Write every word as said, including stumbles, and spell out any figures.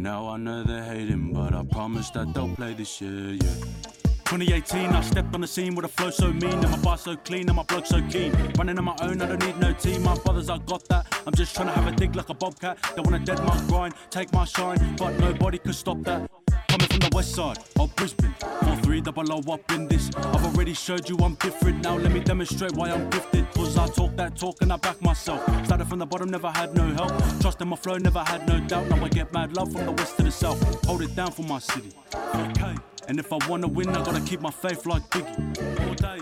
now I know they're hating, but I promise that they'll play this year, yeah. twenty eighteen, I stepped on the scene with a flow so mean, and my bar so clean, and my bloke so keen. Running on my own, I don't need no team. My brothers, I got that. I'm just trying to have a dig like a bobcat. They wanna dead my grind, take my shine, but nobody could stop that. Coming from the west side of Brisbane, four three double O up in this. I've already showed you I'm different. Now let me demonstrate why I'm gifted. Cause I talk that talk and I back myself. Started from the bottom, never had no help. Trust in my flow, never had no doubt. Now I get mad love from the west to the south. Hold it down for my city. Okay. And if I wanna win, I gotta keep my faith like Biggie. All day,